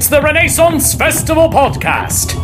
It's the Renaissance Festival Podcast.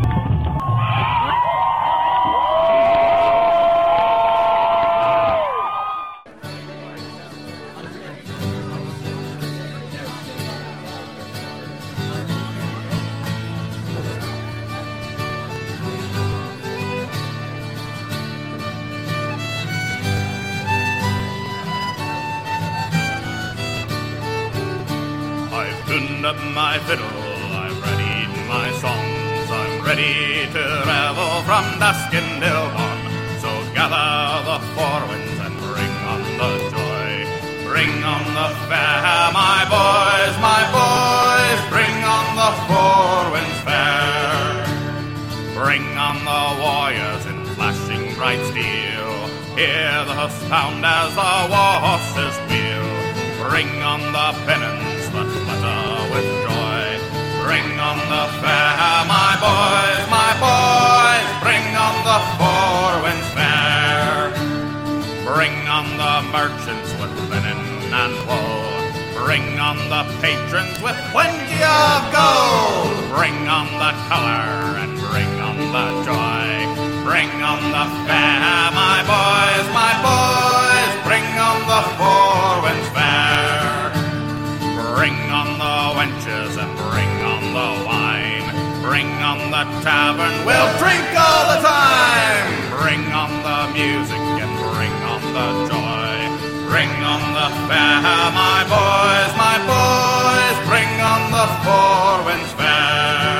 Up my fiddle, I'm ready my songs, I'm ready to revel from dusk until dawn. So gather the four winds and bring on the joy, bring on the fair, my boys, bring on the four winds fair. Bring on the warriors in flashing bright steel, hear the sound as the war horses wheel. Bring on the pennons that flutter with joy, bring on the fair, my boys, bring on the four winds fair. Bring on the merchants with linen and wool, bring on the patrons with plenty of gold. Bring on the color and bring on the joy, bring on the fair, my boys, bring on the four winds fair. Bring on the wenches and bring on the wine, bring on the tavern, we'll drink all the time. Bring on the music and bring on the joy, bring on the fair, my boys, bring on the four winds fair.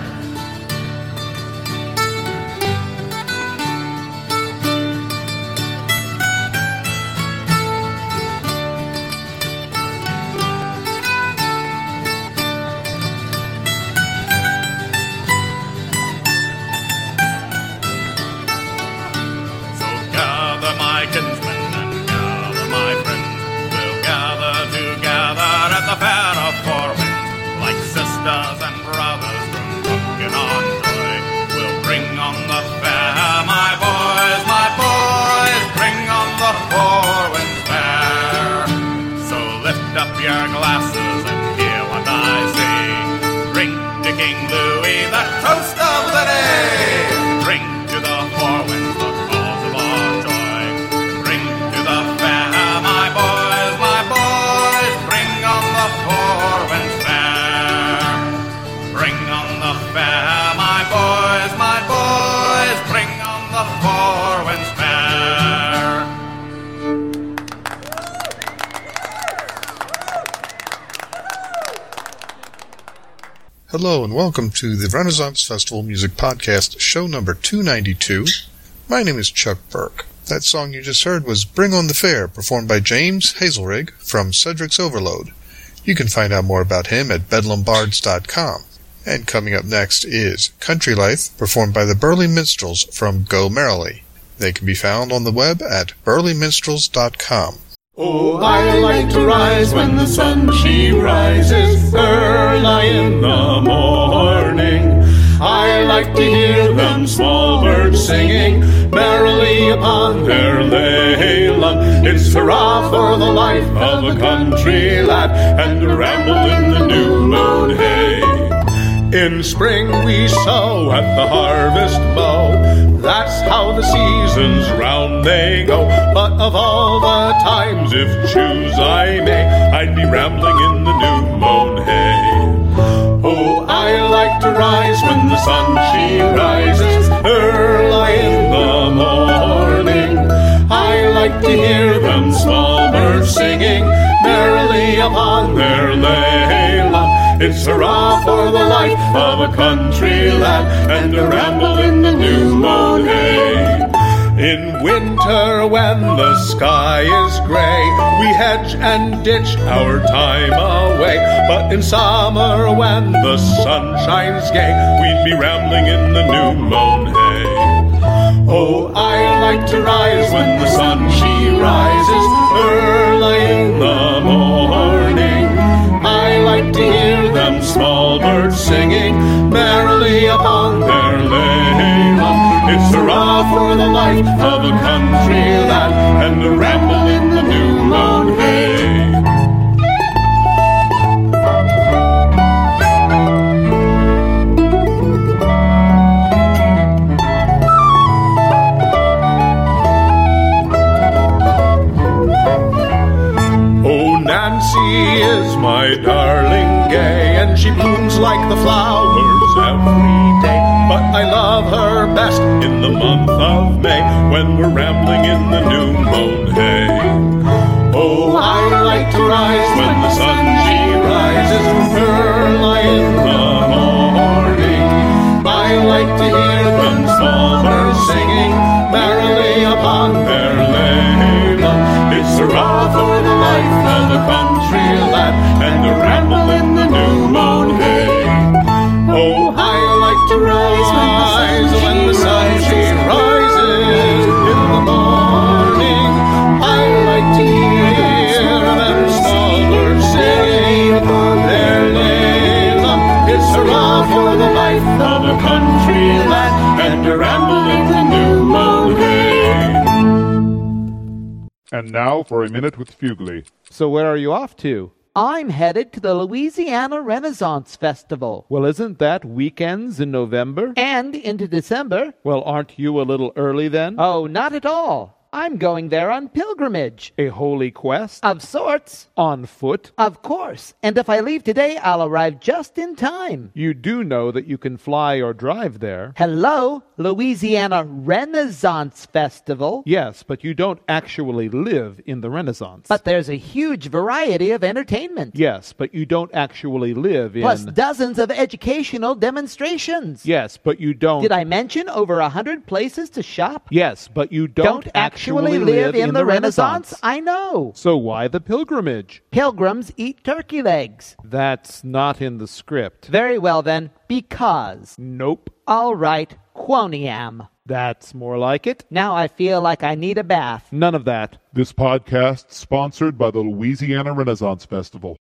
Kinsmen and gather my friends, we'll gather together at the fair of four winds, like sisters and brothers looking on joy. We'll bring on the fair, my boys, bring on the four winds fair. So lift up your glasses and hear what I say. Drink to King Louis, the toast of the day. Drink to the four winds, the cause of our joy. Hello and welcome to the Renaissance Festival Music Podcast, show number 292. My name is Chuck Burke. That song you just heard was Bring on the Fair, performed by James Hazelrig from Cedric's Overload. You can find out more about him at bedlambards.com. And coming up next is Country Life, performed by the Burley Minstrels from Go Merrily. They can be found on the web at burleyminstrels.com. Oh, I like to rise when the sun she rises early in the morning. I like to hear them small birds singing merrily upon their laylaw. It's hurrah for the life of a country lad and a ramble in the new moon hay. In spring we sow at the harvest mow. That's how the seasons round they go. But of all the times, if choose I may, I'd be rambling in the new mown hay. Oh, I like to rise when the sun she rises early in the morning. I like to hear them small birds singing merrily upon their laylaw. It's hurrah for the life of a country lad and a ramble in the new mown hay. In winter when the sky is grey, we hedge and ditch our time away. But in summer when the sun shines gay, we'd be rambling in the new mown hay. Oh, I like to rise when the sun she rises early in the morning. I like to hear them small birds singing merrily upon their laylaw. It's hurrah for the life of a country lad and a ramble in the new mown hay. is my darling gay, and she blooms like the flowers every day. But I love her best in the month of May, when we're rambling in the new mown hay. Oh, I like to rise when the sun she rises early in the morning. I like to hear them small birds singing merrily upon their ladle. It's a row for the life of a country lad, and a ramble in the new mown hay. Oh, I like to rise when the sun she rises in the morning. I like to hear them small birds singing upon their ladle. It's a row for the life of a country lad, and a ramble in the new mown hay. And now for a minute with Fugly. So where are you off to? I'm headed to the Louisiana Renaissance Festival. Well, isn't that weekends in November? And into December. Well, aren't you a little early then? Oh, not at all. I'm going there on pilgrimage. A holy quest? Of sorts. On foot? Of course. And if I leave today, I'll arrive just in time. You do know that you can fly or drive there. Hello, Louisiana Renaissance Festival. Yes, but you don't actually live in the Renaissance. But there's a huge variety of entertainment. Yes, but you don't actually live in... Plus dozens of educational demonstrations. Yes, but you don't... Did I mention over 100 places to shop? Yes, but you don't actually live in the Renaissance? I know. So why the pilgrimage? Pilgrims eat turkey legs. That's not in the script. Very well then, because. Nope. All right, quoniam. That's more like it. Now I feel like I need a bath. None of that. This podcast sponsored by the Louisiana Renaissance Festival.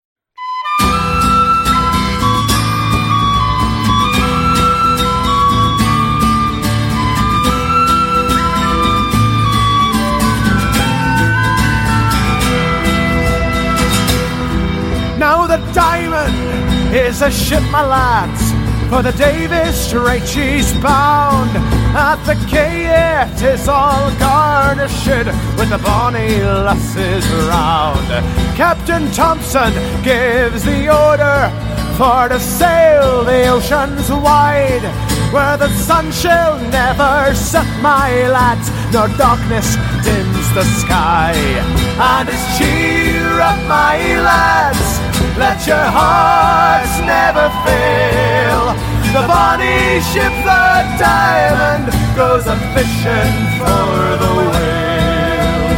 Now the Diamond is a ship, my lads, for the Davis Strait she's bound. At the quay it is all garnished with the bonny lasses round. Captain Thompson gives the order for to sail the oceans wide, where the sun shall never set, my lads, nor darkness dims the sky. And it's cheer up, my lads, let your hearts never fail. The bonny ship, the Diamond, goes a-fishing for the whale.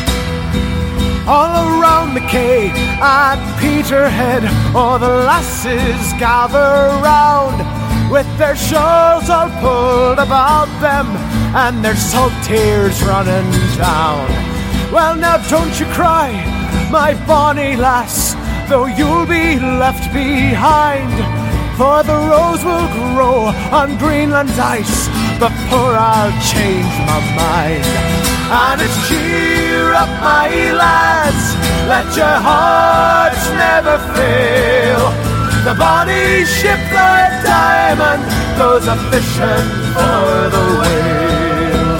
All around the quay at Peterhead, all the lasses gather round, with their shawls all pulled about them, and their salt tears running down. Well, now don't you cry, my bonny lass, though you'll be left behind, for the rose will grow on Greenland's ice before I'll change my mind. And it's cheer up, my lads, let your hearts never fail. The bonny ship, the Diamond, goes a-fishing for the whale.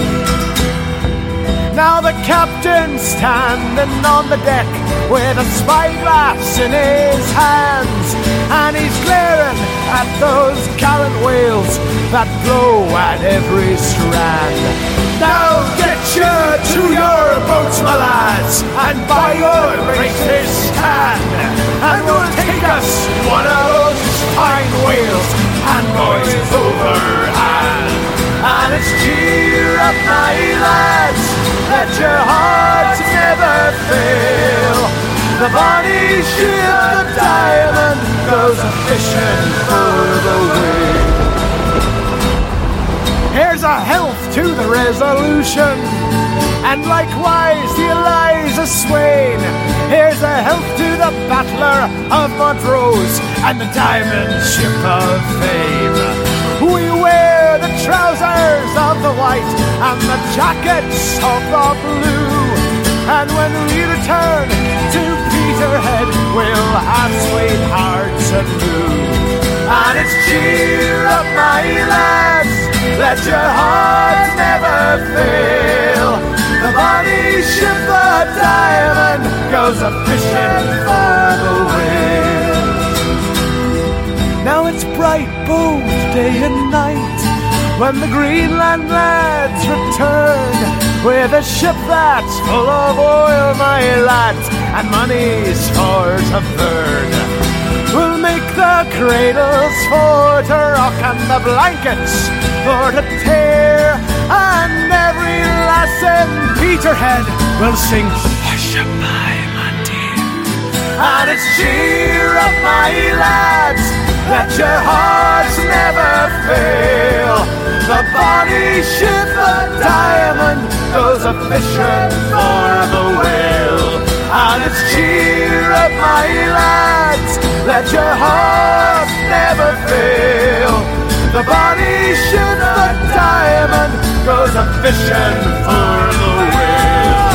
Now the captain's standing on the deck with a spyglass in his hands, and he's glaring at those gallant whales that blow at every strand. Now get you to your boats, my lads, and by your braces stand, and we'll take us one of those fine whales and boys overhand. And it's cheer up, my lads, let your hearts never fail. The bonny ship, the Diamond, goes a-fishing for the whale. Here's a health to the Resolution, and likewise the Eliza Swain. Here's a health to the Battler of Montrose and the Diamond Ship of Fame. We wear the trousers of the white and the jackets of the blue, and when we return to Peterhead, we'll have sweethearts anew. And it's cheer up, my lads, let your hearts never fail. The bonny ship, the Diamond, goes a-fishing for the whale. day and night, when the Greenland lads return, with a ship that's full of oil, my lads, and money's for to burn. We'll make the cradles for to rock and the blankets for to tear, and every lass in Peterhead will sing Hush-a-bye, my dear. And it's cheer up, my lads, let your hearts never fail. The bonny ship, the Diamond, goes a-fishing for the whale. And it's cheer up, my lads, let your hearts never fail. The bonny ship, the Diamond, goes a-fishing for the whale.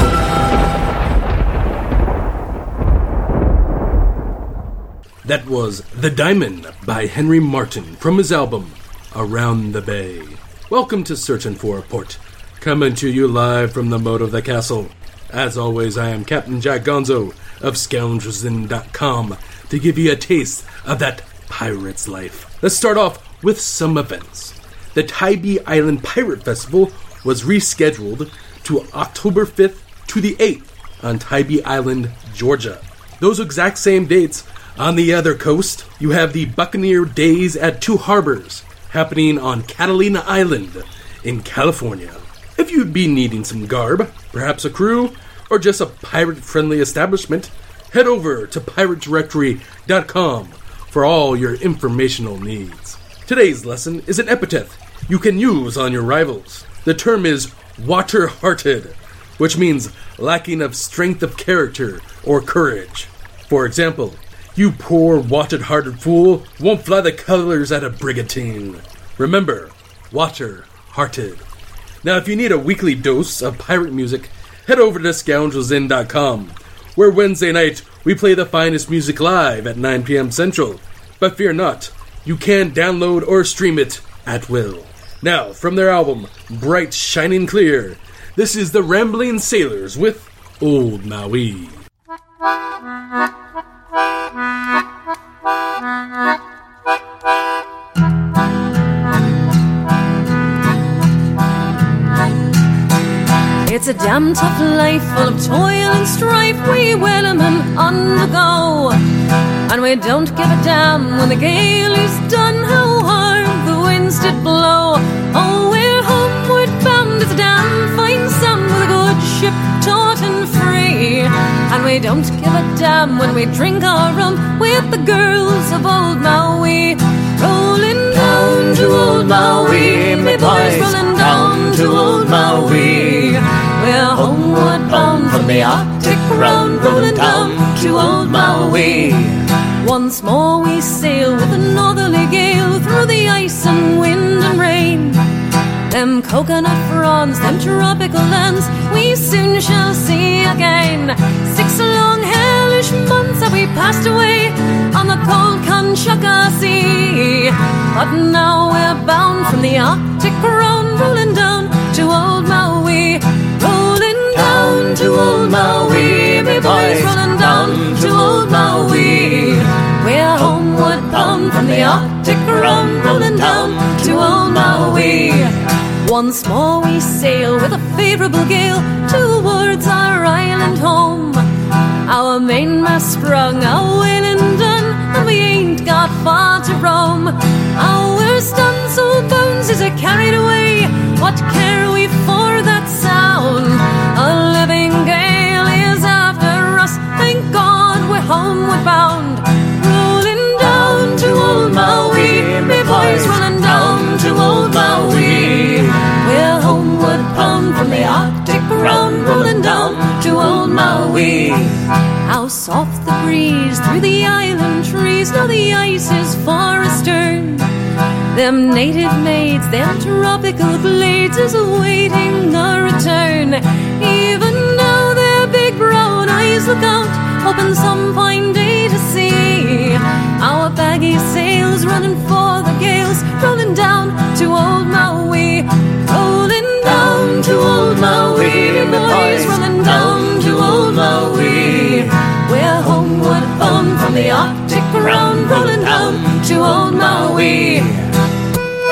That was The Diamond by Henry Martin from his album Around the Bay. Welcome to Searching for a Port, coming to you live from the moat of the castle. As always, I am Captain Jack Gonzo of ScoundrelsIn.com to give you a taste of that pirate's life. Let's start off with some events. The Tybee Island Pirate Festival was rescheduled to October 5th to the 8th on Tybee Island, Georgia. Those exact same dates. On the other coast, you have the Buccaneer Days at Two Harbors, happening on Catalina Island in California. If you'd be needing some garb, perhaps a crew, or just a pirate-friendly establishment, head over to piratedirectory.com for all your informational needs. Today's lesson is an epithet you can use on your rivals. The term is water-hearted, which means lacking of strength of character or courage. For example, you poor water-hearted fool won't fly the colors at a brigantine. Remember, water-hearted. Now, if you need a weekly dose of pirate music, head over to ScoundrelsIn.com, where Wednesday night we play the finest music live at 9 p.m. Central. But fear not, you can download or stream it at will. Now, from their album, Bright Shining Clear, this is the Rambling Sailors with Old Maui. It's a damn tough life full of toil and strife we whalemen undergo, and we don't give a damn when the gale is done how hard the winds did blow. Oh, we're homeward bound, it's a damn fine sun with a good ship taut and free, and we don't give a damn when we drink our rum with the girls of Old Maui. Rolling down to Old Maui, me boys, rolling down to Old Maui. We're homeward bound from the Arctic round, rolling down to Old Maui. Once more we sail with a northerly gale through the ice and wind and rain. Them coconut fronds, them tropical lands, we soon shall see again. 6 long hellish months have we passed away on the cold Kamchatka Sea, but now we're bound from the Arctic round, rolling down to Old Maui. Rolling down to Old Maui, me boys, rolling down to Old Maui. We're homeward bound from the Arctic round, rolling down to Old Maui. Once more we sail with a favourable gale towards our island home. Our mainmast sprung, our whaling done, and we ain't got far to roam. Our stand so bones is carried away, what care we for that sound? A living gale is after us, thank God we're homeward bound. Rolling down to Old Maui, me boys, rolling down to Old Maui. We're homeward bound from the Arctic round, rolling down to Old Maui. How soft the breeze through the island trees, now the ice is far astern. Them native maids, them tropical blades is awaiting a return. Even now their big brown eyes look out, hoping some fine day to see our baggy sails running for the gales, rolling down to Old Maui. Rolling down to Old Maui, boys, rolling down to Old Maui. We're homeward bound from the Arctic round, rolling down to Old Maui.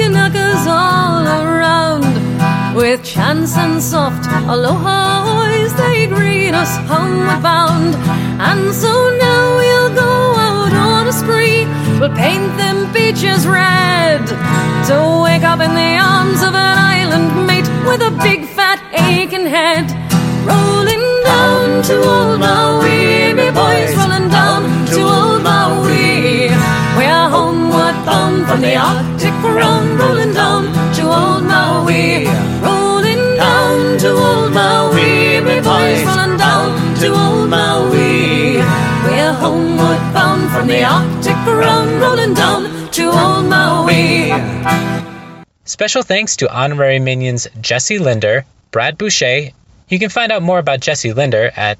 knackers all around. With chants and soft aloha-hoys, they greet us homeward bound. And so now we'll go out on a spree. We'll paint them beaches red, to wake up in the arms of an island mate with a big fat aching head. Rolling down to old Maui, me boys, rolling down to old Maui. We're homeward bound from the Arctic round, rolling down to old Maui. Rolling down to old Maui, me boys, rolling down to old Maui. We're homeward bound from the Arctic round, rolling down to old Maui. Special thanks to honorary minions Jesse Linder, Brad Boucher. You can find out more about Jesse Linder at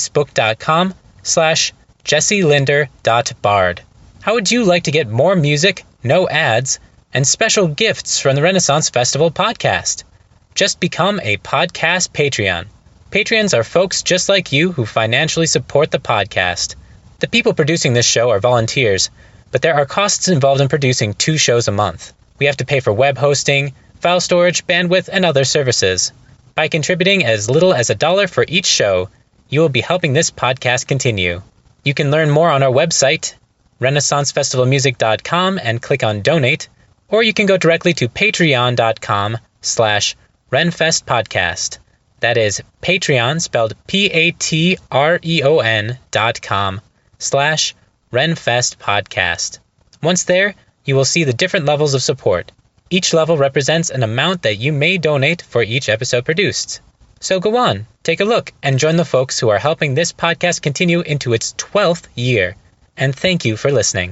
facebook.com/jesselinder.bard. How would you like to get more music, no ads, and special gifts from the Renaissance Festival podcast? Just become a podcast Patreon. Patreons are folks just like you who financially support the podcast. The people producing this show are volunteers, but there are costs involved in producing 2 shows a month. We have to pay for web hosting, file storage, bandwidth, and other services. By contributing as little as $1 for each show, you will be helping this podcast continue. You can learn more on our website, renaissancefestivalmusic.com, and click on Donate, or you can go directly to patreon.com/RenFestPodcast. That is Patreon, spelled patreon.com/RenFestPodcast. Once there, you will see the different levels of support. Each level represents an amount that you may donate for each episode produced. So go on, take a look, and join the folks who are helping this podcast continue into its 12th year. And thank you for listening.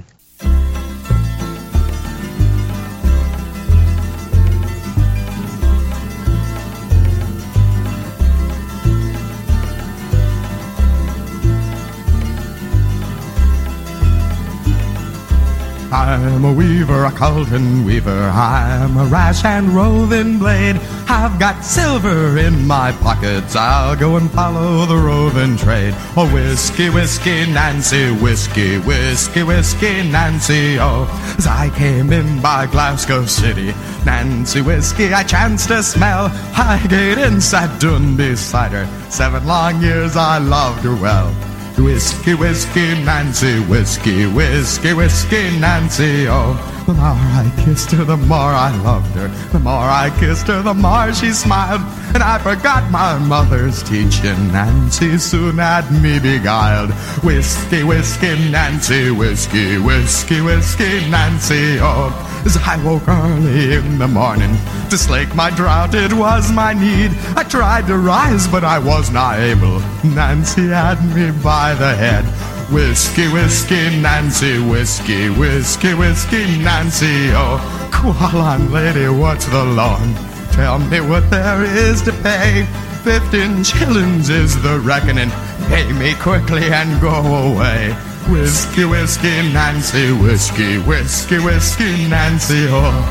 I'm a weaver, a Carlton weaver. I'm a rash and roving blade. I've got silver in my pockets. I'll go and follow the roving trade. Oh, whiskey, whiskey, Nancy, whiskey, whiskey, whiskey, Nancy. Oh, as I came in by Glasgow City, Nancy whiskey I chanced to smell. Highgate inside Dun beside her. 7 long years I loved her well. Whiskey, whiskey, Nancy, whiskey, whiskey, whiskey, Nancy, oh. The more I kissed her, the more I loved her. The more I kissed her, the more she smiled. And I forgot my mother's teaching. Nancy soon had me beguiled. Whiskey, whiskey, Nancy, whiskey, whiskey, whiskey, Nancy, oh. As I woke early in the morning to slake my drought, it was my need. I tried to rise, but I was not able. Nancy had me by the head. Whiskey, whiskey, Nancy, whiskey, whiskey, whiskey, Nancy, oh. Qualon, lady, what's the loan? Tell me what there is to pay. 15 shillings is the reckoning. Pay me quickly and go away. Whiskey, whiskey, Nancy, whiskey, whiskey, whiskey, Nancy, oh.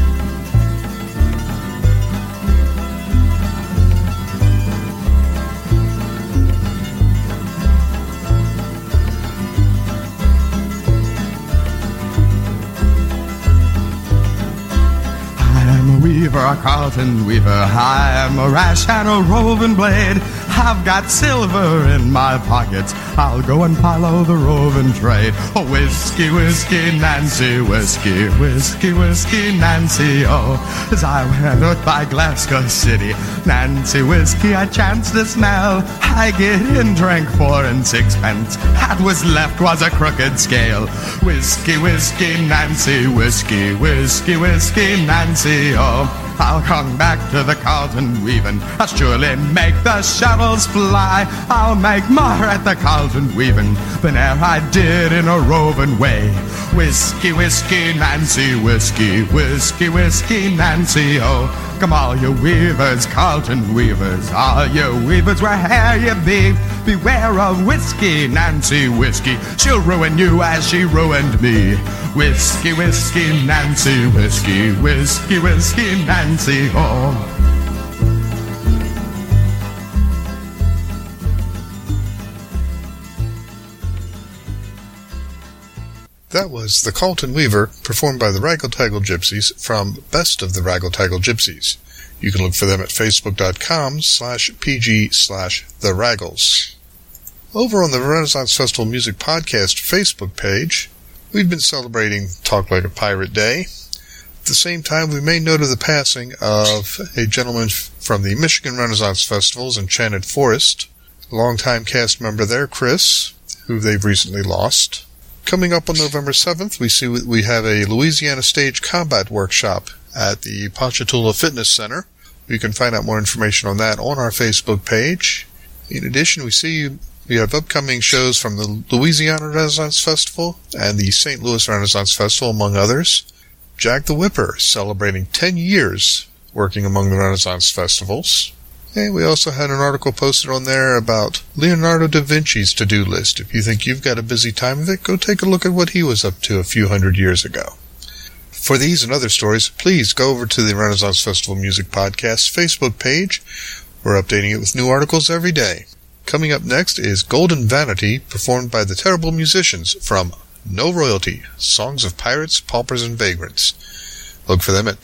Weaver, a Carlton weaver, I'm a rash and a roving blade. I've got silver in my pockets, I'll go and follow the roving trade. Oh, whiskey, whiskey, Nancy, whiskey, whiskey, whiskey, Nancy, oh. As I went out by Glasgow City, Nancy whiskey I chanced to smell. I get in, drank 4 and 6 pence, that was left was a crooked scale. Whiskey, whiskey, Nancy, whiskey, whiskey, whiskey, Nancy, oh. I'll come back to the Carlton weaving, I'll surely make the shuttles fly. I'll make more at the Carlton weaving than e'er I did in a roving way. Whiskey, whiskey, Nancy, whiskey, whiskey, whiskey, Nancy, oh. Come all you weavers, Carlton weavers, all you weavers where'er you be, beware of whiskey, Nancy, whiskey, she'll ruin you as she ruined me. Whiskey, whiskey, Nancy, whiskey, whiskey, whiskey, Nancy, oh. That was The Carlton Weaver, performed by the Raggle-Taggle Gypsies from Best of the Raggle-Taggle Gypsies. You can look for them at facebook.com/pg/The Raggles. Over on the Renaissance Festival Music Podcast Facebook page, we've been celebrating Talk Like a Pirate Day. At the same time, we made note of the passing of a gentleman from the Michigan Renaissance Festival's Enchanted Forest, a longtime cast member there, Chris, who they've recently lost. Coming up on November 7th, we have a Louisiana Stage Combat Workshop at the Ponchatoula Fitness Center. You can find out more information on that on our Facebook page. In addition, we have upcoming shows from the Louisiana Renaissance Festival and the St. Louis Renaissance Festival, among others. Jack the Whipper, celebrating 10 years working among the Renaissance festivals. And we also had an article posted on there about Leonardo da Vinci's to-do list. If you think you've got a busy time of it, go take a look at what he was up to a few hundred years ago. For these and other stories, please go over to the Renaissance Festival Music Podcast Facebook page. We're updating it with new articles every day. Coming up next is Golden Vanity, performed by the Terrible Musicians from No Royalty, Songs of Pirates, Paupers, and Vagrants. Look for them at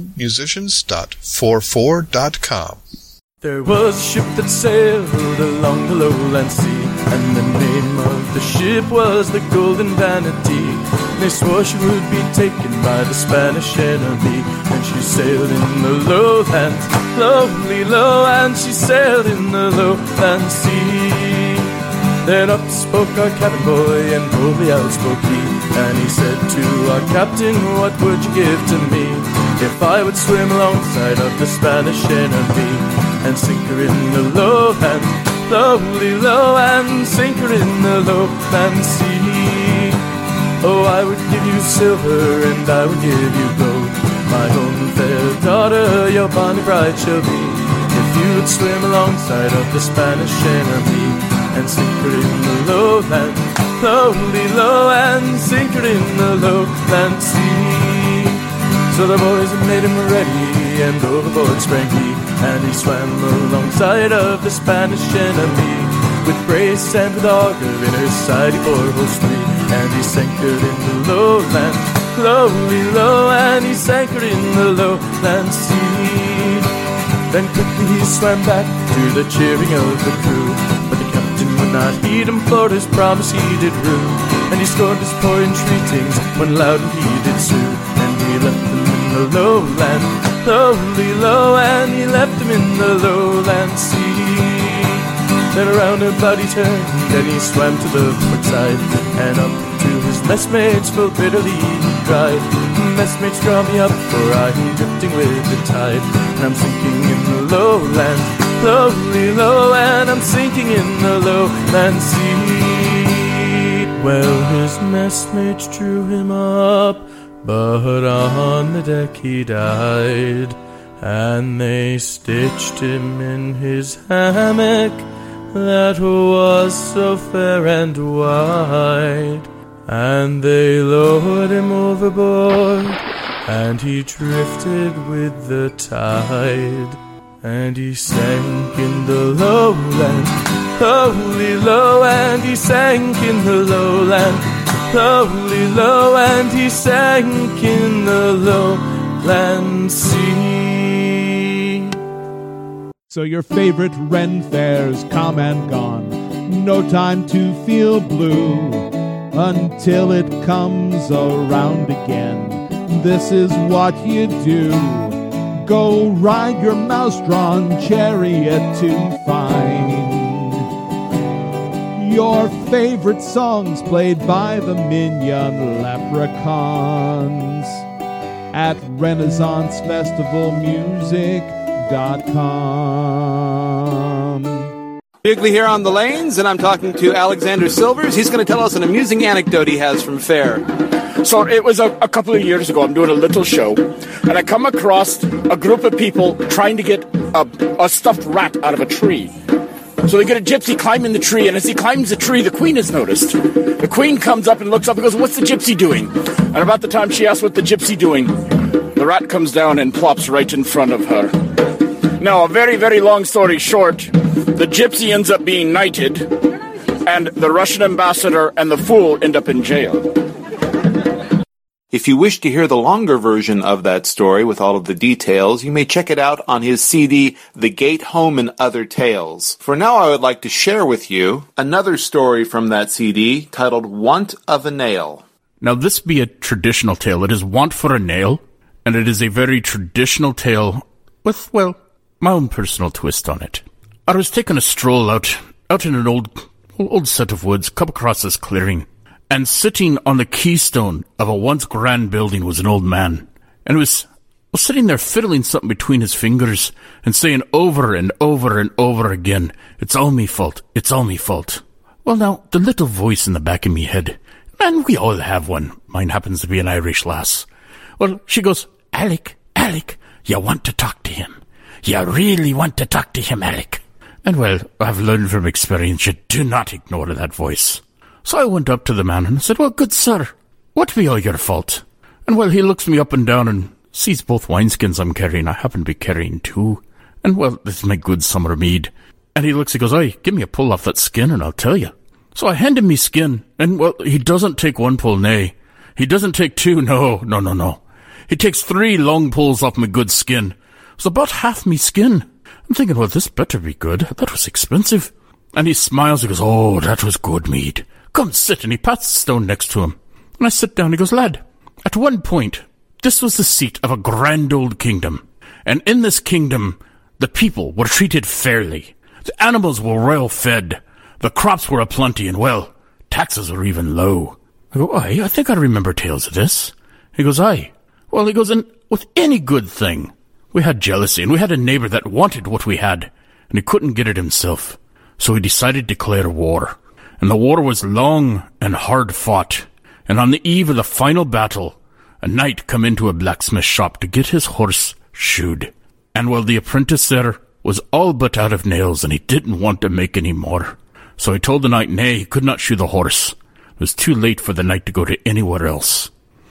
terriblemusicians.44.com. There was a ship that sailed along the lowland sea, and the name of the ship was the Golden Vanity. They swore she would be taken by the Spanish enemy, and she sailed in the lowland, lonely low, and she sailed in the lowland sea. Then up spoke our cabin boy, and boldly outspoke he, and he said to our captain, what would you give to me if I would swim alongside of the Spanish enemy and sink her in the lowland, lonely low, and sink her in the lowland sea? Oh, I would give you silver, and I would give you gold, my own fair daughter, your bonny bride shall be, if you would swim alongside of the Spanish enemy and sink her in the lowland, lonely low, and sink her in the lowland sea. So the boys made him ready, and overboard sprang he, and he swam alongside of the Spanish enemy. With brace and with auger in her side he bore holes three, and he sank her in the lowland, lonely low, and he sank her in the lowland sea. Then quickly he swam back to the cheering of the crew, but the captain would not heed him, for his promise he did rue, and he scorned his poor entreatings when loudly he did sue, and he left them in the lowland, lonely low, and he left him in the lowland sea. Then around about he turned, and he swam to the port side, and up to his messmates full bitterly he cried, messmates, draw me up, for I'm drifting with the tide, and I'm sinking in the lowland, lonely low, and I'm sinking in the lowland sea. Well, his messmates drew him up, but on the deck he died, and they stitched him in his hammock that was so fair and wide, and they lowered him overboard, and he drifted with the tide, and he sank in the lowland, lonely low, and he sank in the lowland, lonely low, and he sank in the lowland sea. So your favorite Ren fair's come and gone, no time to feel blue until it comes around again. This is what you do. Go ride your mouse-drawn chariot to find your favorite songs played by the minion leprechauns at RenaissanceFestivalMusic.com. Bigley here on the lanes, and I'm talking to Alexander Silvers. He's going to tell us an amusing anecdote he has from fair. So it was a couple of years ago. I'm doing a little show, and I come across a group of people trying to get a stuffed rat out of a tree. So they get a gypsy climbing the tree, and as he climbs the tree, the queen is noticed. The queen comes up and looks up and goes, "What's the gypsy doing?" And about the time she asks what the gypsy doing, the rat comes down and plops right in front of her. Now, a very, very long story short, the gypsy ends up being knighted, and the Russian ambassador and the fool end up in jail. If you wish to hear the longer version of that story with all of the details, you may check it out on his CD, The Gate Home and Other Tales. For now, I would like to share with you another story from that CD titled Want of a Nail. Now, this be a traditional tale. It is Want for a Nail, and it is a very traditional tale with, well, my own personal twist on it. I was taking a stroll out in an old set of woods, come across this clearing, and sitting on the keystone of a once grand building was an old man, and was sitting there fiddling something between his fingers and saying over and over and over again, "It's all me fault, it's all me fault." Well, now, the little voice in the back of me head, and we all have one, mine happens to be an Irish lass, well, she goes, Alec, you want to talk to him. You really want to talk to him, Alec. And well, I've learned from experience, you do not ignore that voice. So I went up to the man and said, "Well, good sir, what be all your fault?" And well, he looks me up and down and sees both wineskins I'm carrying. I happen to be carrying two. And well, this is my good summer mead. And he goes, "Aye, give me a pull off that skin and I'll tell you." So I hand him me skin, and well, he doesn't take one pull, nay. He doesn't take two, no. He takes 3 long pulls off my good skin. It's about half me skin. I'm thinking, well, this better be good. That was expensive. And he smiles, he goes, "Oh, that was good mead. Come sit," and he pats the stone next to him. And I sit down, he goes, "Lad, at one point, this was the seat of a grand old kingdom. And in this kingdom, the people were treated fairly. The animals were well fed. The crops were aplenty, and well, taxes were even low." I go, "Aye, I think I remember tales of this." He goes, "Aye." Well, he goes, "And with any good thing, we had jealousy, and we had a neighbor that wanted what we had, and he couldn't get it himself. So he decided to declare war. And the war was long and hard fought. And on the eve of the final battle, a knight come into a blacksmith shop to get his horse shoed. And well, the apprentice there was all but out of nails, and he didn't want to make any more. So he told the knight, nay, he could not shoe the horse. It was too late for the knight to go to anywhere else.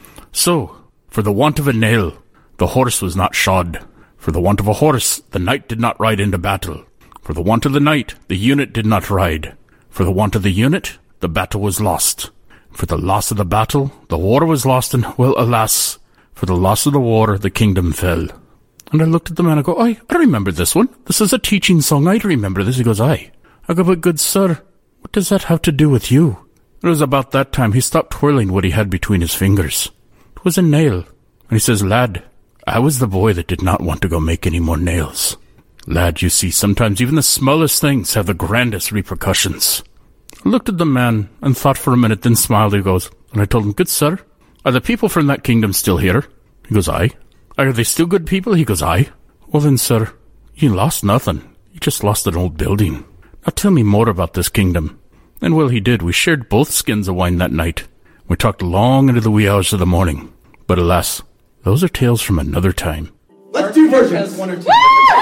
So, for the want of a nail, the horse was not shod. For the want of a horse, the knight did not ride into battle. For the want of the knight, the unit did not ride. For the want of the unit, the battle was lost. For the loss of the battle, the war was lost, and, well, alas, for the loss of the war, the kingdom fell. And I looked at the man, I go, "Aye, I remember this one. This is a teaching song, I remember this." He goes, "Aye." I go, "But good sir, what does that have to do with you?" It was about that time he stopped twirling what he had between his fingers. It was a nail. And he says, "Lad, I was the boy that did not want to go make any more nails. Lad, you see, sometimes even the smallest things have the grandest repercussions." I looked at the man and thought for a minute, then smiled. He goes, and I told him, "Good sir, are the people from that kingdom still here?" He goes, "Aye." "Are they still good people?" He goes, "Aye." "Well then, sir, you lost nothing. You just lost an old building. Now tell me more about this kingdom." And well, he did. We shared both skins of wine that night. We talked long into the wee hours of the morning. But alas, those are tales from another time. Let's do versions. One or two.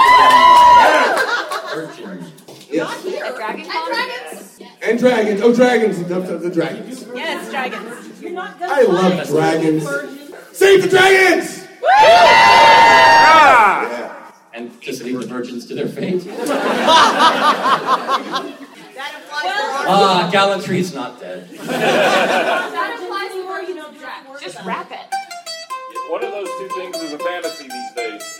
Not here. And dragons. Oh, dragons. The dragons. Yes, dragons. You're not gonna I love dragons. Save the dragons! Yeah. And just leave the virgins to their fate. Gallantry's not dead. That applies more, you know, just wrap it. One of those two things is a fantasy these days.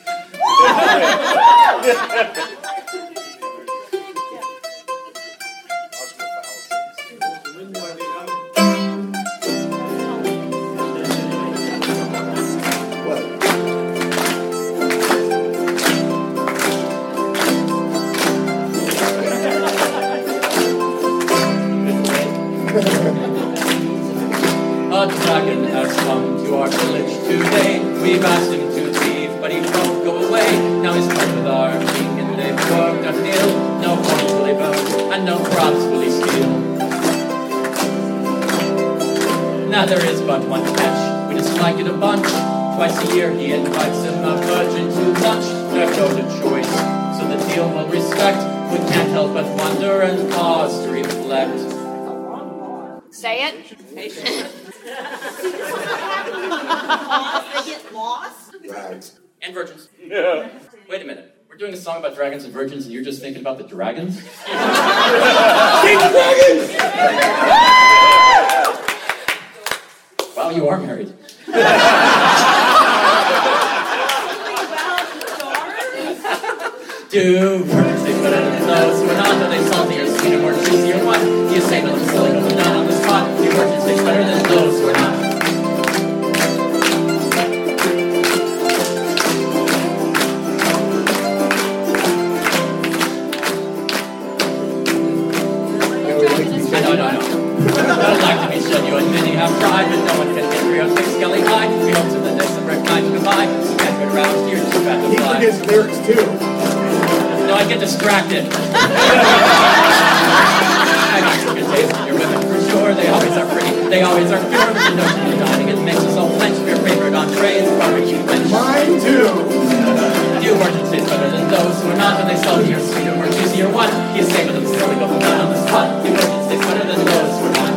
A dragon has come to our village today. We've asked him to leave, but he won't go away. Now he's come with our king, and they've worked a deal. No corn will he burn, and no crops will he steal. Now there is but one catch, we dislike it a bunch. Twice a year he invites him a virgin to lunch. There's no choice, so the deal will respect. We can't help but wonder and pause to reflect. Say it. They get lost? Dragons. And virgins. Yeah. Wait a minute. We're doing a song about dragons and virgins, and you're just thinking about the dragons? Save the dragons! Wow, you are married. Do virgins taste better than those who are not? Are they salty or sweet or more juicy or what? Do you say to them silly but not on the spot? Do virgins taste better than those who are not? No. I don't like to be genuine. Many have tried, but no one can get 306 Skelly High. We hope to the next and break time goodbye. So can't get around here, too bad to fly. He forgets lyrics too. No, I get distracted. I got some good taste in your women for sure. They always are pretty. They always are pure. But you know you're dining. It makes us all flinch. Your favorite entrees, barbecue flinch. Mine too. Do virgins taste better than those who are not? Are they salty or sweet or more juicy or what? You say to them silly but not on the spot. Do virgins taste better than those who are not?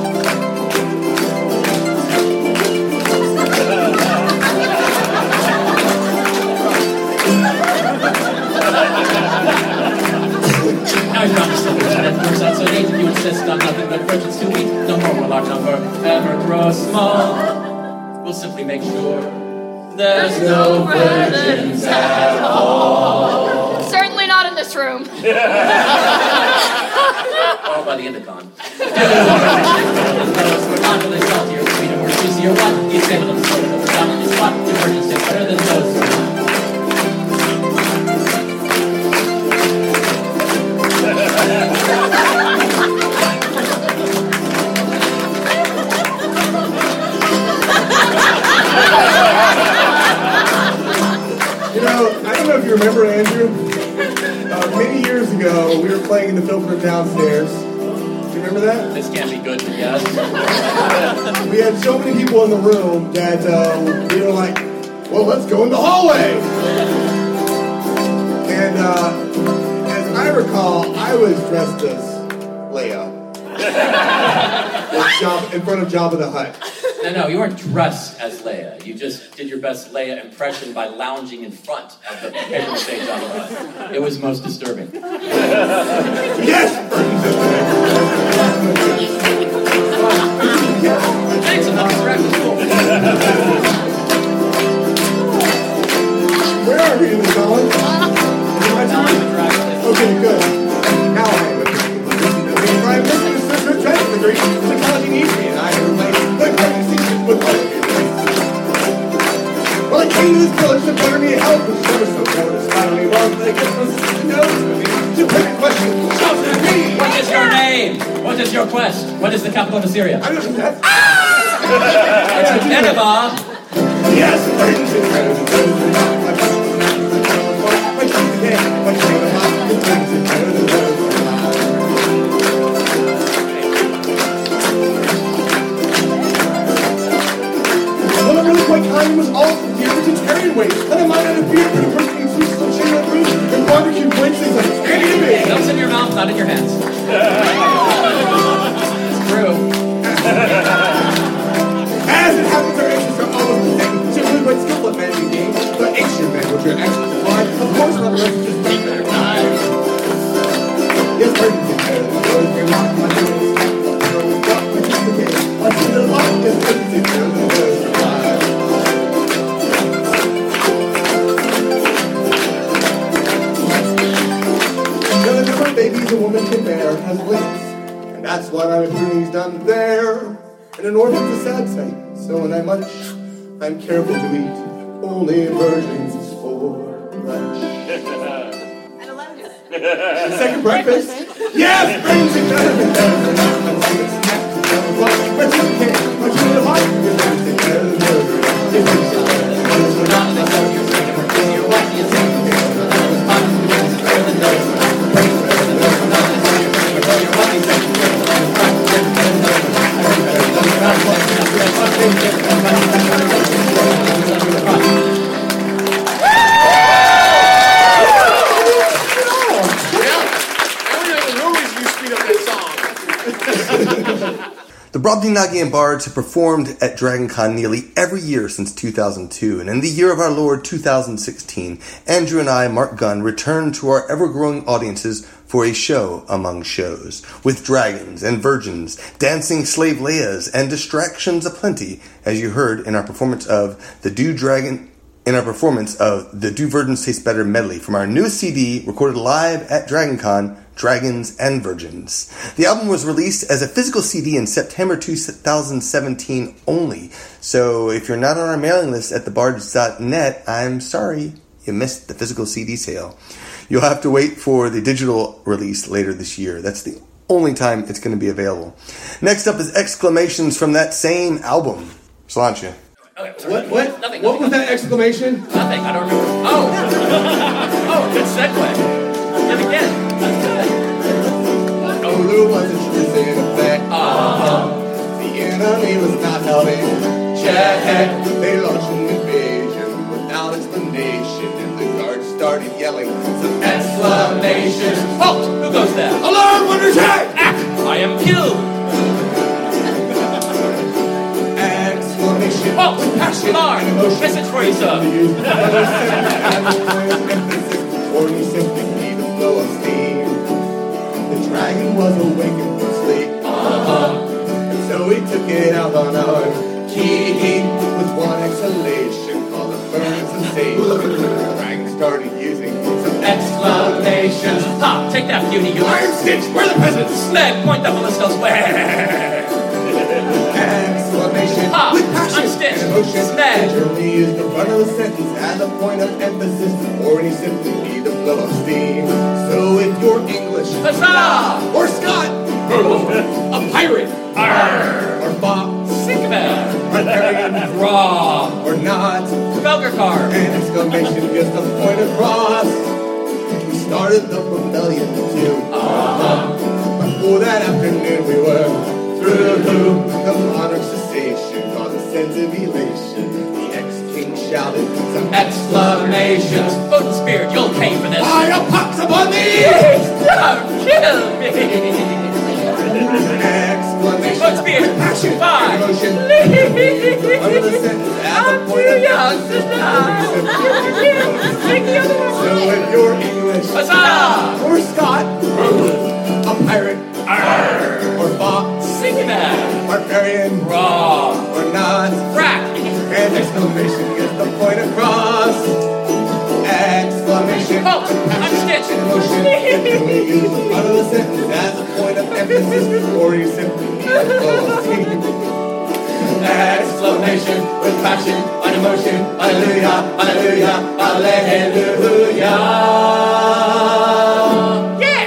Now you're on the silver planet, first out so neat. You insist on nothing but virgins to eat. No more will our number ever grow small. We'll simply make sure there's no virgins at all. Certainly not in this room. Or by the Indicon. Those who are not really salty or sweet or more juicy or what? You say to them slowly but down on the spot. Do virgins taste better than those who are not? You know, I don't know if you remember, Andrew. Many years ago, we were playing in the film room downstairs. Do you remember that? This can't be good, yes. We had so many people in the room that we were like, well, let's go in the hallway. And as I recall, I was dressed as Leia. In front of Jabba the Hutt. No, you weren't dressed as Leia. You just did your best Leia impression by lounging in front of the paper stage on the bus. It was most disturbing. Yes! Thanks, I'm not distracted. Where are we in the zone? Okay, good. Now I am a Prime Minister Sir Trent degree in psychology needs me, and I am like, well, I came to this village to better me help, but never so cold as finally was. I guess no sister knows with me. To pick a question, shouts at me. What is your name? What is your quest? What is the capital of Assyria? I don't know that. It's Nineveh. Yes, time was all from the vegetarian ways, and I might not have beer for the person who sweets some chicken and fruit and barbecue places like candy to me. Those in your mouth, not in your hands. It's true. As it happens, our answers are almost the same. Simply quite skillful at managing games, but ancient men, which are actually defined, of course, not the rest of just make better times. Yes, pardon me, you're not my name. Until the light is everything else. Babies a woman can bear has limits, and that's what I'm hearing is done there. And an orphan's a sad sight, so when I munch, I'm careful to eat only virgins for lunch. And 11. The second breakfast? Yes! Virgins and The Brobdingnagian Bards have performed at DragonCon nearly every year since 2002, and in the year of our Lord 2016, Andrew and I, Mark Gunn, returned to our ever-growing audiences for a show among shows, with dragons and virgins, dancing slave Leias, and distractions aplenty, as you heard in our performance of the Do Virgins Taste Better medley from our newest CD recorded live at DragonCon, Dragons and Virgins. The album was released as a physical CD in September 2017 only, so if you're not on our mailing list at thebards.net, I'm sorry, you missed the physical CD sale. You'll have to wait for the digital release later this year. That's the only time it's going to be available. Next up is Exclamations from that same album. Sláinte. What? Nothing. What was that exclamation? Nothing. I don't remember. Oh. Oh, good segue. Yet again. That's good. Oh, there was a truth in effect. The enemy was not helping. Check. They launched an invasion without explanation, and the guards started yelling some exclamations. Halt! Who goes there? Alarm! Under attack! I am killed. Exclamation. Halt! Alarm! Message for you, sir. Or he simply need a flow of steam. The dragon was awakened from sleep. And so we took it out on our key with one exhalation called a burning sensation. The dragon started using some exclamations. Ha! Take that, beauty, you Iron Stitch, where are the peasants? Snag, point the ballistas where? Exclamation. Ha! With passion Unstitch. and emotion. Snag. Generally used the front of the sentence as a point of emphasis, or he simply need a flow of steam. So if you're English, Huzzah! or Scot, A pirate. Arr! or Fox, Sinkman. Barbarian, Raw. or not, Belgercar. an exclamation gets the point across. We started the rebellion too. Before that afternoon we were through. The monarch's cessation caused a sense of elation. The ex-king shouted some Exclamations. Odin Spirit, you'll pay for this. fire pox upon thee! Don't kill me. Exclamation. Odin Spirit. Passion. Fine. Emotion. Under the sentence as a I'm point too of young to emphasis. die. Take the other So one. if you're English, Huzzah! or Scot, a pirate, or Fox, Sinkman. Barbarian, Raw. or not, Crack. an exclamation gets the point across. Exclamation. Halt! Unstitch. Emotion. Generally use the front of the sentence as a point of emphasis, or you simply need a flow of steam. Exclamation with passion and emotion. Hallelujah, hallelujah, hallelujah. Yeah!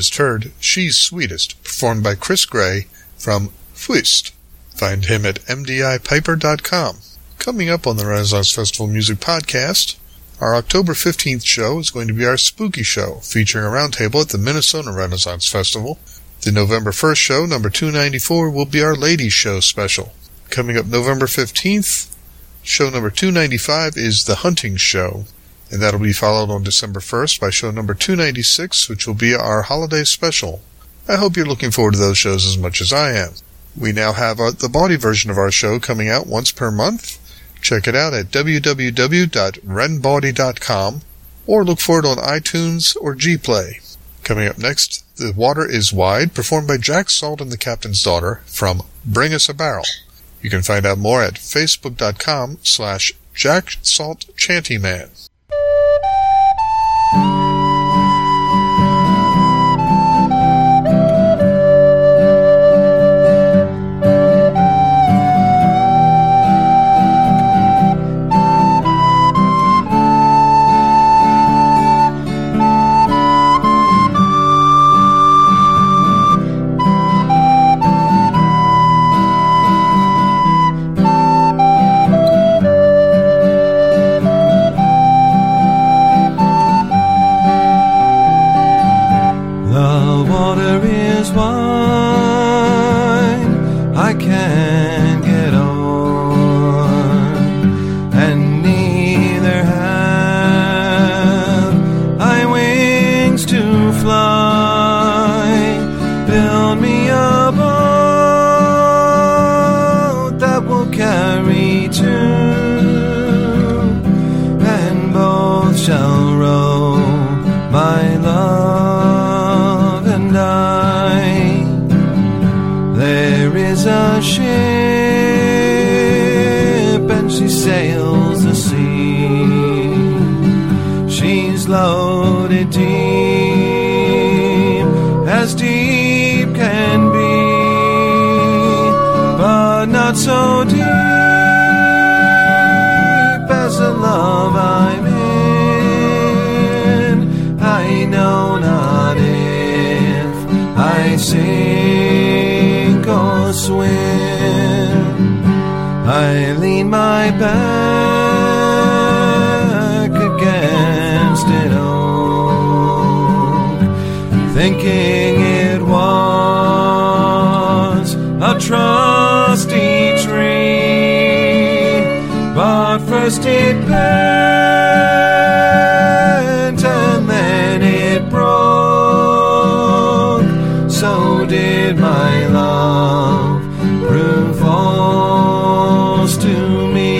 just heard She's Sweetest, performed by Chris Gray from Fwist. Find him at mdipiper.com. Coming up on the Renaissance Festival Music Podcast, our October 15th show is going to be our Spooky Show, featuring a roundtable at the Minnesota Renaissance Festival. The November 1st show, number 294, will be our Ladies Show special. Coming up November 15th, show number 295 is The Hunting Show, and that'll be followed on December 1st by show number 296, which will be our holiday special. I hope you're looking forward to those shows as much as I am. We now have the body version of our show coming out once per month. Check it out at www.renbody.com or look for it on iTunes or Gplay. Coming up next, The Water is Wide, performed by Jack Salt and the Captain's Daughter from Bring Us a Barrel. You can find out more at facebook.com/JackSaltChantyman. So deep as the love I'm in, I know not if I sink or swim. I lean my back against an oak, thinking it was a trusty but first it bent and then it broke. So did my love prove false to me.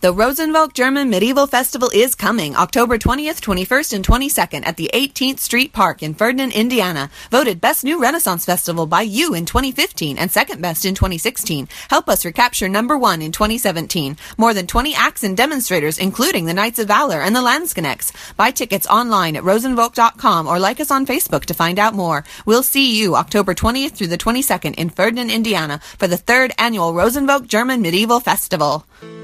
The Rosenvolk German Medieval Festival is coming October 20th, 21st, and 22nd at the 18th Street Park in Ferdinand, Indiana. Voted Best New Renaissance Festival by you in 2015 and second best in 2016. Help us recapture number 1 in 2017. More than 20 acts and demonstrators, including the Knights of Valor and the Landsconnects. Buy tickets online at rosenvolk.com or like us on Facebook to find out more. We'll see you October 20th through the 22nd in Ferdinand, Indiana for the 3rd annual Rosenvolk German Medieval Festival.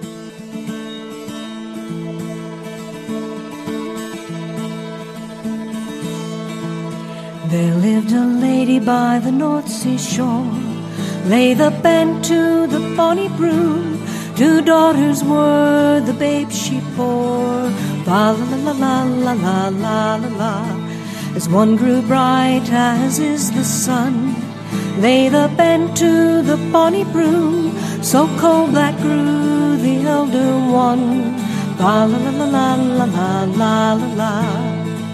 There lived a lady by the North Sea shore, lay the bent to the bonny broom. 2 daughters were the babes she bore. La la la la la la la la la. As one grew bright as is the sun, lay the bent to the bonny broom. So coal black grew the elder one. La la la la la la la la la.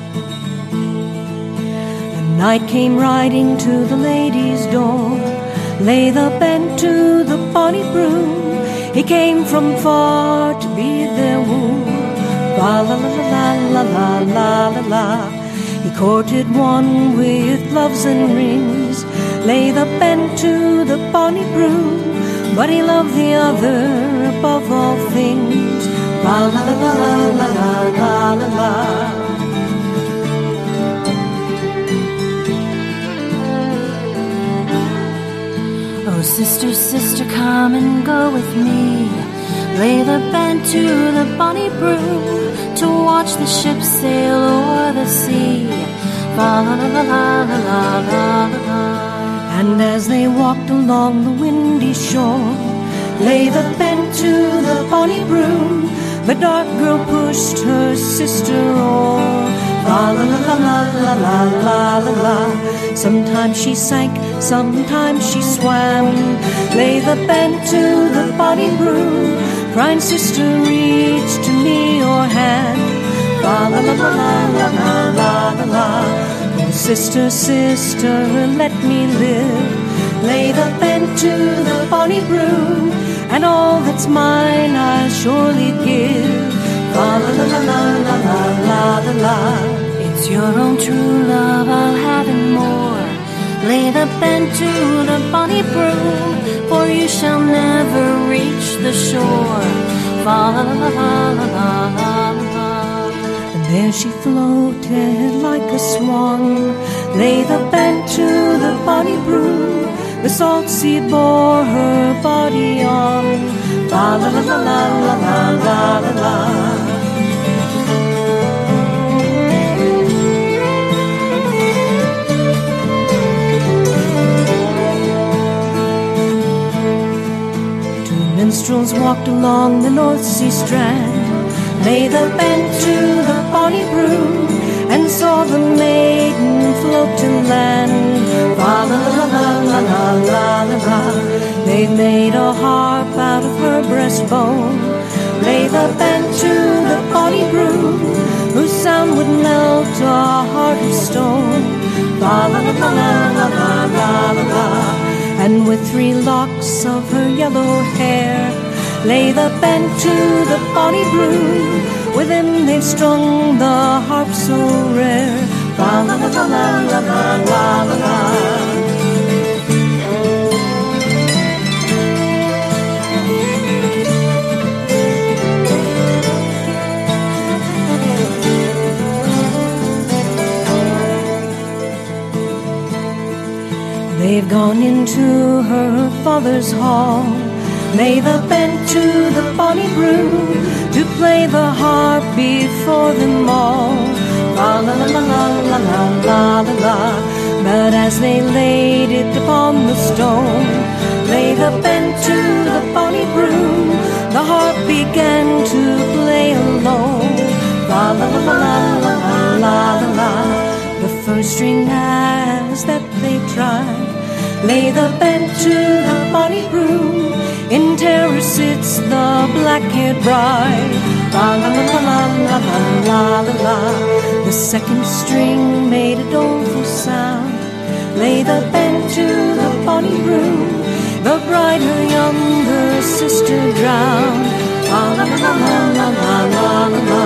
Night came riding to the lady's door, lay the bent to the bonny broom. He came from far to be their woo. La la la la la la la la la. He courted one with gloves and rings, lay the bent to the bonny broom. But he loved the other above all things. La la la la la la la la la. Oh, sister, sister, come and go with me. Lay the bent to the bonny broom to watch the ships sail o'er the sea. La la la la la la la la. And as they walked along the windy shore, lay the bent to the bonny broom, the dark girl pushed her sister o'er. La la la la la la la la la. Sometimes she sank, sometimes she swam, lay the bent to the bonny broom, crying, sister, reach to me your hand. La la la la la la la la la. Oh, sister, sister, let me live. Lay the bent to the bonny broom, and all that's mine I'll surely give. La la la la la la la la la. It's your own true love, I'll have and more. Lay the bent to the bonny broom, for you shall never reach the shore. La la la la la la la la. And there she floated like a swan, lay the bent to the bonny broom. The salt sea bore her body on. La la la la la la la la la. Minstrels walked along the North Sea strand, lay the bent to the bonny broom, and saw the maiden float to land. La la la la la la la la la. They made a harp out of her breastbone, lay the bent to the bonny broom, whose sound would melt a heart of stone. La la la la la la la la la. And with 3 locks of her yellow hair, lay the bent to the bonny broom. Within they've strung the harp so rare. La la la la la la la la la. They've gone into her father's hall, lay the bent to the bonny broom, to play the harp before them all. La la la la la la la la la. But as they laid it upon the stone, lay the bent to the bonny broom, the harp began to play alone. La la la la la la la la la. The first string as that they tried, lay the bent to the bonny broom. In terror sits the black-haired bride. La la la la la la la la la. The second string made a doleful sound, lay the bent to the bonny broom. The bride her younger sister drowned. fa la la la la la la la la.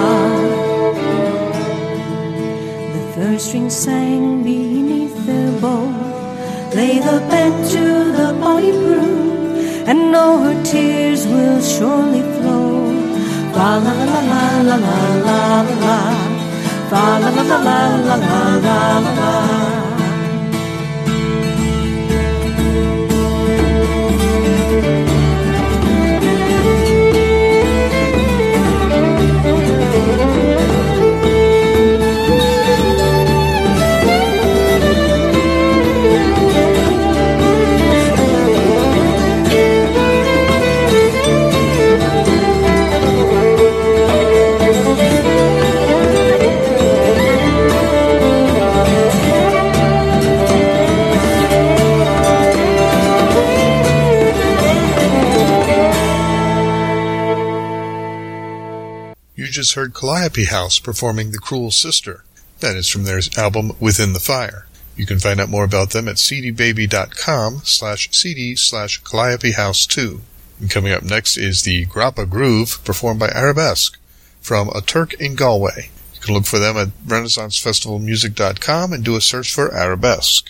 The third string sang beneath their bow, lay the bed to the bonny brew, and know her tears will surely flow. Fa la la la la la la la la, fa la la la la la la la la. Just heard Calliope House performing The Cruel Sister. That is from their album Within the Fire. You can find out more about them at cdbaby.com/cd/CalliopeHouse2. And coming up next is the Grappa Groove performed by Arabesque from A Turk in Galway. You can look for them at RenaissanceFestivalMusic.com and do a search for Arabesque.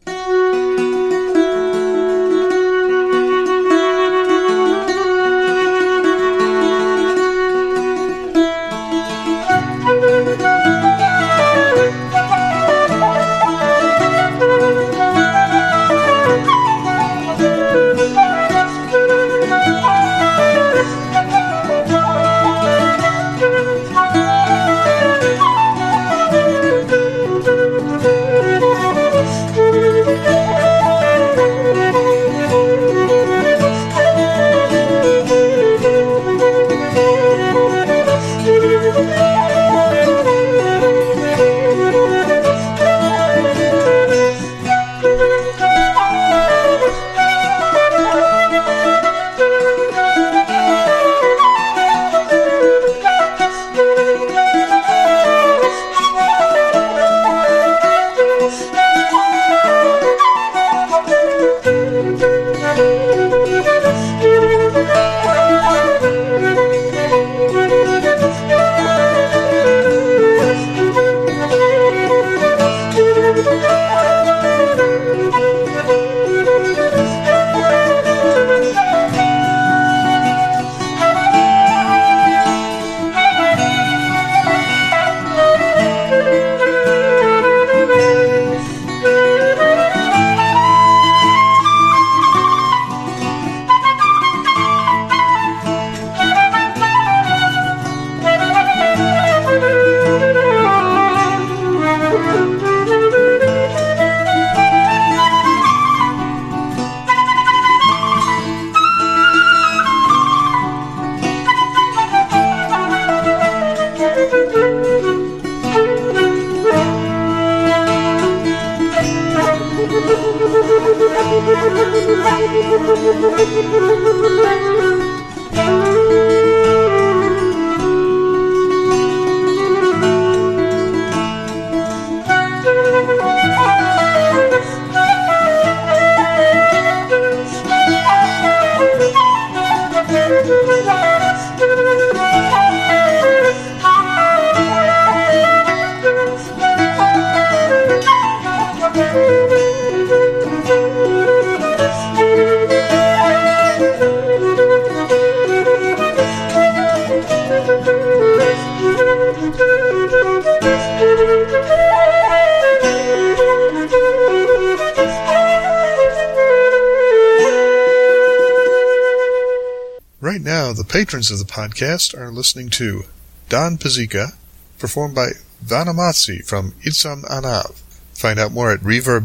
Right now, the patrons of the podcast are listening to Don Pizzica, performed by Vanamatsi from Itsam Anav. Find out more at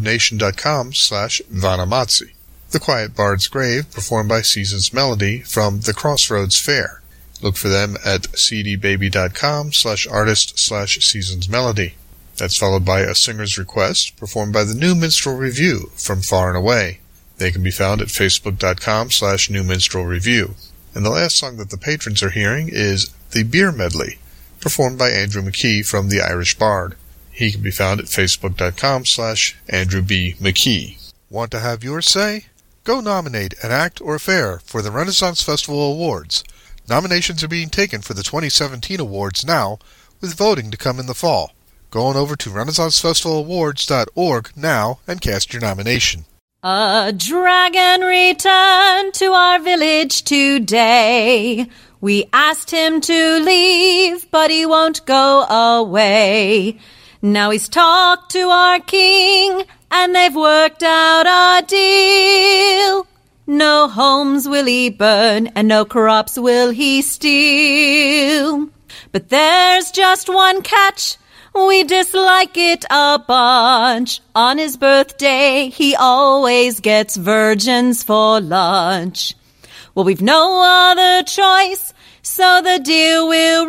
ReverbNation.com/Vanamatsi. The Quiet Bard's Grave, performed by Season's Melody from The Crossroads Fair. Look for them at cdbaby.com/artist/Season's Melody. That's followed by A Singer's Request, performed by the New Minstrel Review from Far and Away. They can be found at facebook.com/New Minstrel Review. And the last song that the patrons are hearing is The Beer Medley, performed by Andrew McKee from The Irish Bard. He can be found at facebook.com/Andrew B. McKee. Want to have your say? Go nominate an act or affair for the Renaissance Festival Awards. Nominations are being taken for the 2017 awards now, with voting to come in the fall. Go on over to RenaissanceFestivalAwards.org now and cast your nomination. A dragon returned to our village today. We asked him to leave, but he won't go away. Now he's talked to our king, and they've worked out a deal. No homes will he burn, and no crops will he steal. But there's just one catch, we dislike it a bunch. On his birthday, he always gets virgins for lunch. Well, we've no other choice, so the deal we'll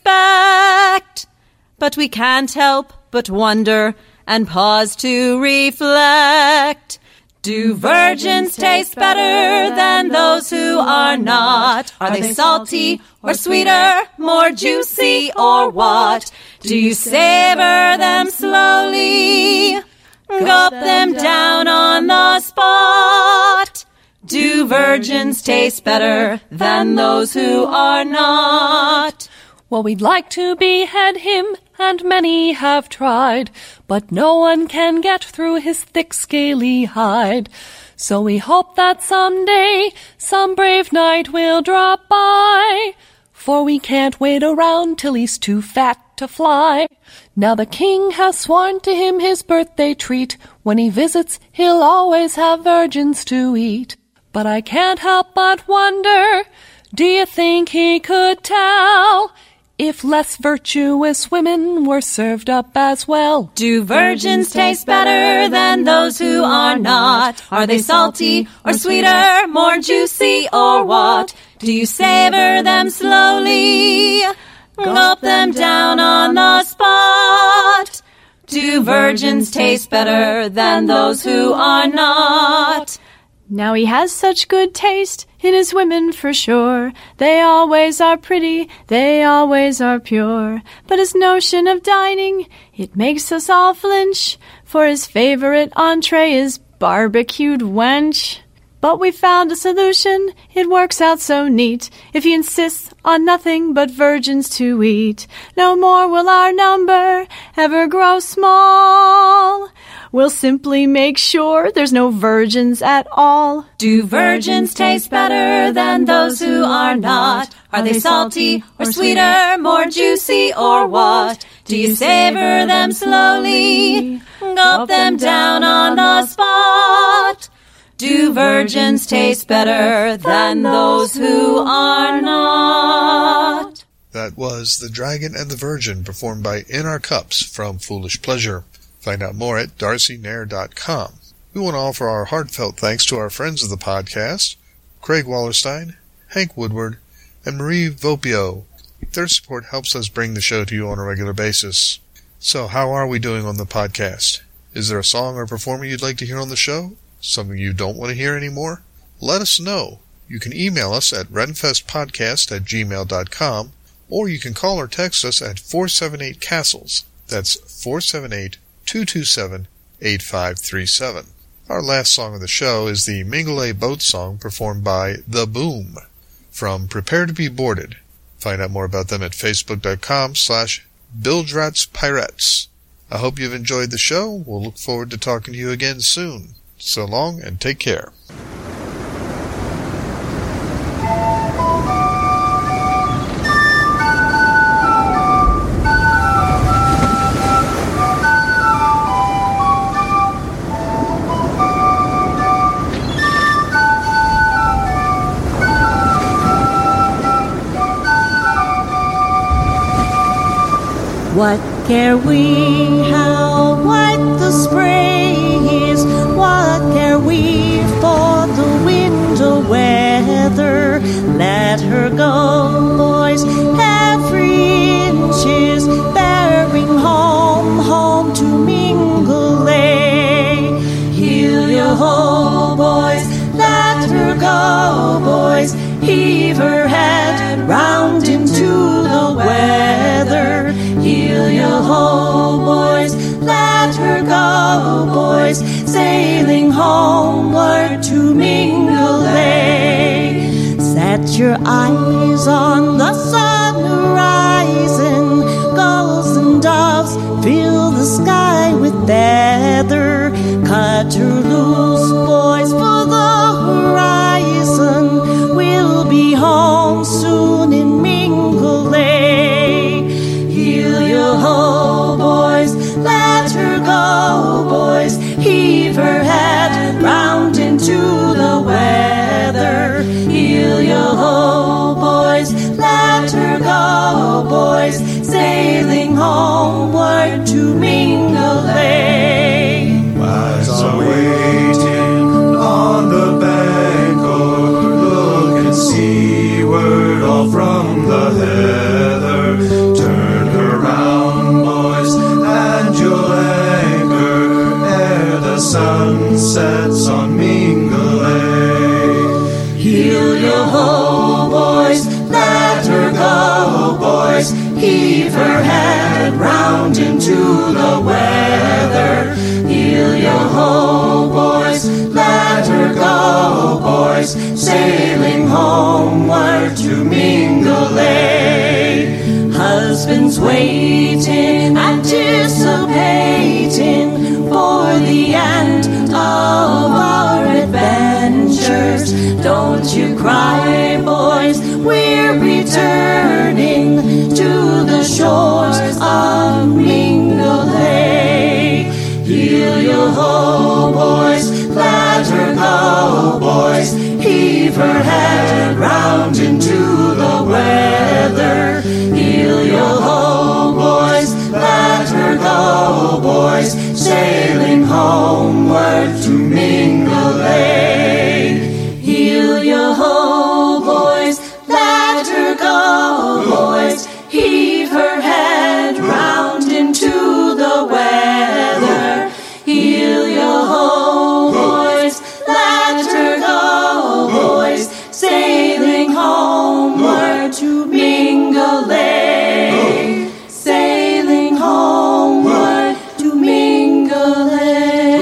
respect. But we can't help but wonder and pause to reflect. Do virgins taste better than those who are not? Are they salty or sweeter, more juicy or what? Do you savor them slowly, gulp them down on the spot? Do virgins taste better than those who are not? Well, we'd like to behead him, and many have tried, but no one can get through his thick, scaly hide. So we hope that someday some brave knight will drop by, for we can't wait around till he's too fat to fly. Now the king has sworn to him his birthday treat. When he visits, he'll always have virgins to eat. But I can't help but wonder, do you think he could tell if less virtuous women were served up as well? Do virgins taste better than those who are not? Are they salty or sweeter, more juicy or what? Do you savor them slowly, gulp them down on the spot? Do virgins taste better than those who are not? Now he has such good taste in his women for sure. They always are pretty, they always are pure. But his notion of dining, it makes us all flinch, for his favorite entree is barbecued wench. But we found a solution, it works out so neat. If he insists on nothing but virgins to eat, no more will our number ever grow small. We'll simply make sure there's no virgins at all. Do virgins taste better than those who are not? Are they salty or sweeter, more juicy or what? Do you savor them slowly, gulp them down on the spot? Do virgins taste better than those who are not? That was The Dragon and the Virgin, performed by In Our Cups from Foolish Pleasure. Find out more at darcynair.com. We want to offer our heartfelt thanks to our friends of the podcast, Craig Wallerstein, Hank Woodward, and Marie Vopio. Their support helps us bring the show to you on a regular basis. So, how are we doing on the podcast? Is there a song or performer you'd like to hear on the show? Something you don't want to hear anymore? Let us know. You can email us at renfestpodcast@gmail.com, or you can call or text us at 478-CASTLES. That's 478-227-8537. Our last song of the show is the Mingulay Boat Song performed by The Boom from Prepare to Be Boarded. Find out more about them at facebook.com/BildratsPirates. I hope you've enjoyed the show. We'll look forward to talking to you again soon. So long and take care. What care we how white the spray is? What care we for the winter weather? Let her go, boys, every inch is bearing home, home to Mingulay. Heel yo ho, boys, let her go, boys, heave her head round into the weather. Heel yo ho, boys, let her go, boys, sailing homeward to Mingulay. Set Set your eyes on the sun horizon. Gulls and doves fill the sky with feather. Cut her loose, boys, for the horizon. We'll be home soon in Mingulay. Heel yo ho, boys, let her go, boys. Heave her head round into the weather. Heel yo ho, boys, let her go, boys. Sailing homeward to Mingulay. As I'm waiting on the bank, or looking seaward all from the heather, turn her round, boys, and you'll anchor ere the sun sets on Mingulay. Heel yo ho, boys, let her go, boys. Heave her head round into the weather. Heel yo ho, boys, let her go, boys. Sailing homeward to Mingulay. Husbands waiting, anticipating for the end of our adventures. Don't you cry, boys, we're returning to the shores of Mingulay. Heel yo ho, boys, let her go, boys. Heave her head round into the weather. Heel yo ho, boys, let her go, boys. Sailing homeward to Mingulay. Heel yo ho, boys, let her go, boys. Heave her head round into the weather. Heel yo ho, boys, let her go, boys. Sailing homeward to Mingulay. Sailing homeward to Mingulay.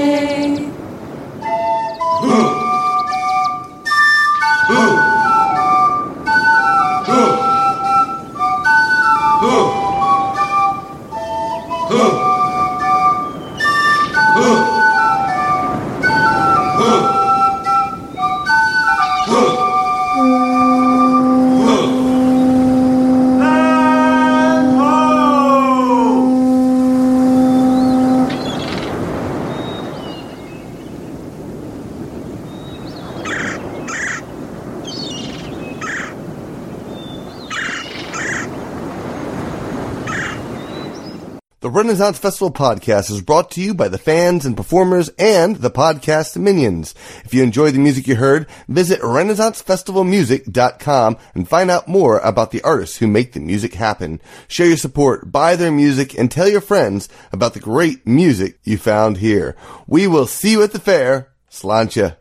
The Renaissance Festival podcast is brought to you by the fans and performers and the podcast minions. If you enjoy the music you heard, visit RenaissanceFestivalMusic.com and find out more about the artists who make the music happen. Share your support, buy their music, and tell your friends about the great music you found here. We will see you at the fair. Sláinte.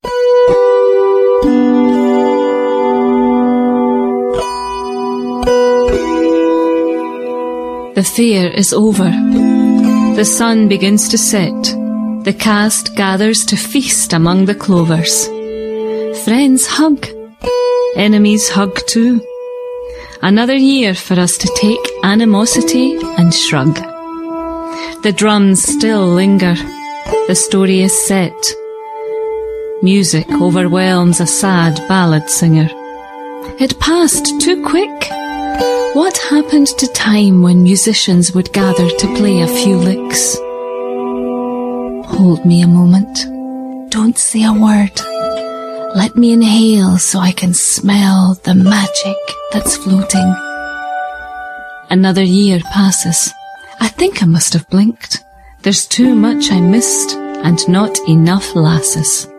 The fair is over. The sun begins to set. The cast gathers to feast among the clovers. Friends hug. Enemies hug too. Another year for us to take animosity and shrug. The drums still linger. The story is set. Music overwhelms a sad ballad singer. It passed too quick. What happened to time when musicians would gather to play a few licks? Hold me a moment. Don't say a word. Let me inhale so I can smell the magic that's floating. Another year passes. I think I must have blinked. There's too much I missed and not enough lasses.